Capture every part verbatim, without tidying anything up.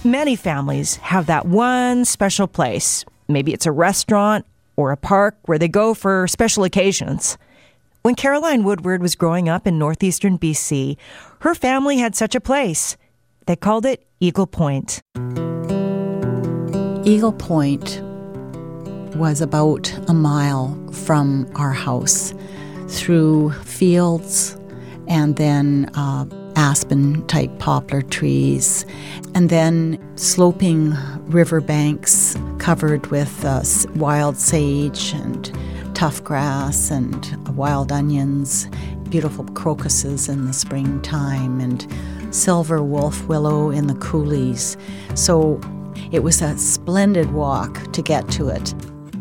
Many families have that one special place. Maybe it's a restaurant or a park where they go for special occasions. When Caroline Woodward was growing up in northeastern B C, her family had such a place. They called it Eagle Point. Eagle Point was about a mile from our house, through fields and then uh, aspen-type poplar trees, and then sloping riverbanks covered with uh, wild sage and tough grass and wild onions, beautiful crocuses in the springtime, and silver wolf willow in the coulees. So it was a splendid walk to get to it.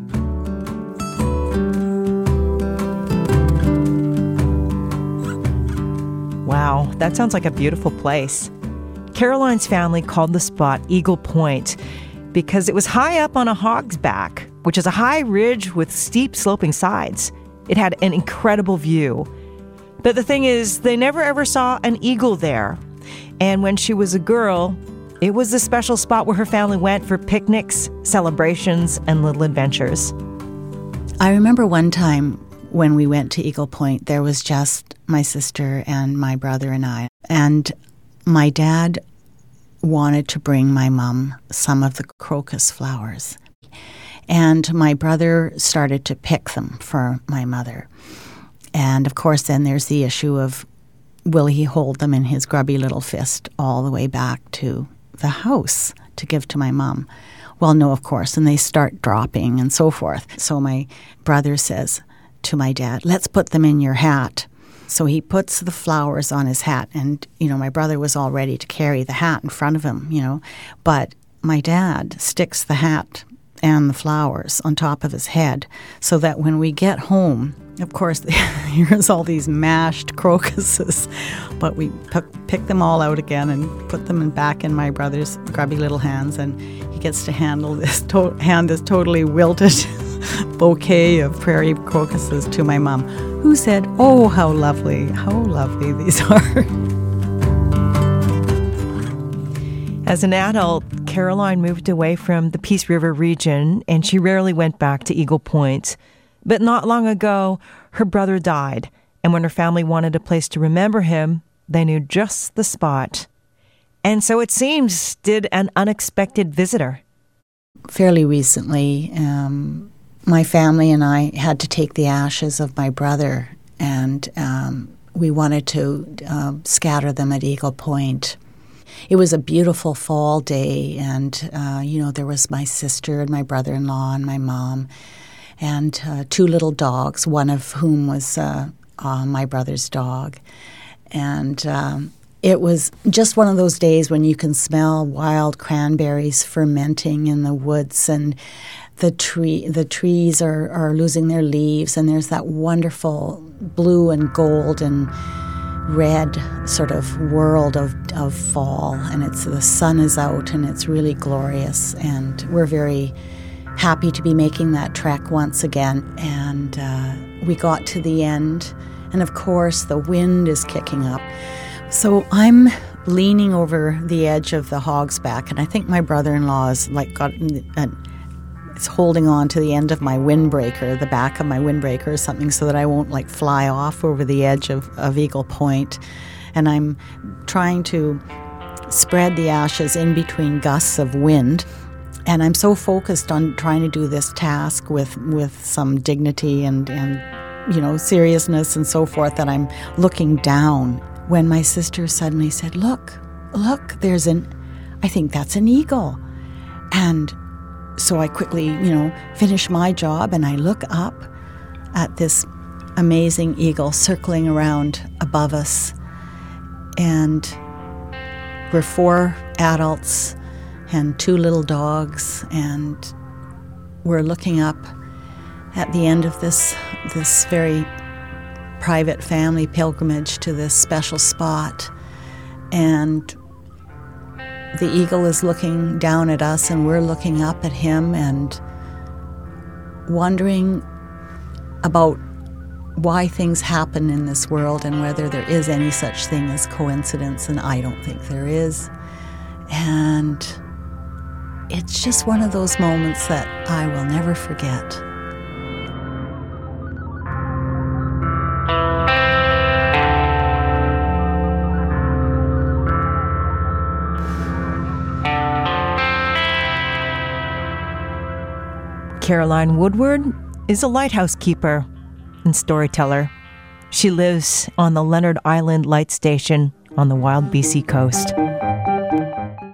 Wow, that sounds like a beautiful place. Caroline's family called the spot Eagle Point because it was high up on a hog's back, which is a high ridge with steep sloping sides. It had an incredible view. But the thing is, they never ever saw an eagle there. And when she was a girl, it was the special spot where her family went for picnics, celebrations, and little adventures. I remember one time when we went to Eagle Point, there was just my sister and my brother and I. And my dad wanted to bring my mom some of the crocus flowers. And my brother started to pick them for my mother. And of course, then there's the issue of, will he hold them in his grubby little fist all the way back to the house to give to my mom? Well, no, of course. And they start dropping and so forth. So my brother says to my dad, let's put them in your hat. So he puts the flowers on his hat. And, you know, my brother was all ready to carry the hat in front of him, you know. But my dad sticks the hat and the flowers on top of his head so that when we get home, of course, here's all these mashed crocuses, but we p- pick them all out again and put them in back in my brother's grubby little hands, and he gets to handle this to- hand this totally wilted bouquet of prairie crocuses to my mom, who said, "Oh, how lovely, how lovely these are." As an adult, Caroline moved away from the Peace River region, and she rarely went back to Eagle Point. But not long ago, her brother died, and when her family wanted a place to remember him, they knew just the spot. And so it seems did an unexpected visitor. Fairly recently, um, my family and I had to take the ashes of my brother, and um, we wanted to uh, scatter them at Eagle Point. It was a beautiful fall day, and, uh, you know, there was my sister and my brother-in-law and my mom, and uh, two little dogs, one of whom was uh, uh, my brother's dog. And um, it was just one of those days when you can smell wild cranberries fermenting in the woods, and the tree the trees are, are losing their leaves, and there's that wonderful blue and gold and red sort of world of, of fall, and it's the sun is out and it's really glorious, and we're very happy to be making that trek once again. And uh, we got to the end, and of course the wind is kicking up. So I'm leaning over the edge of the hog's back, and I think my brother-in-law is like got uh, it's holding on to the end of my windbreaker, the back of my windbreaker or something, so that I won't like fly off over the edge of, of Eagle Point. And I'm trying to spread the ashes in between gusts of wind. And I'm so focused on trying to do this task with, with some dignity and, and, you know, seriousness and so forth, that I'm looking down when my sister suddenly said, look, look, there's an, I think that's an eagle. And so I quickly, you know, finish my job, and I look up at this amazing eagle circling around above us. And we're four adults and two little dogs, and we're looking up at the end of this this very private family pilgrimage to this special spot, and the eagle is looking down at us, and we're looking up at him and wondering about why things happen in this world and whether there is any such thing as coincidence, and I don't think there is. And it's just one of those moments that I will never forget. Caroline Woodward is a lighthouse keeper and storyteller. She lives on the Leonard Island Light Station on the wild B C coast.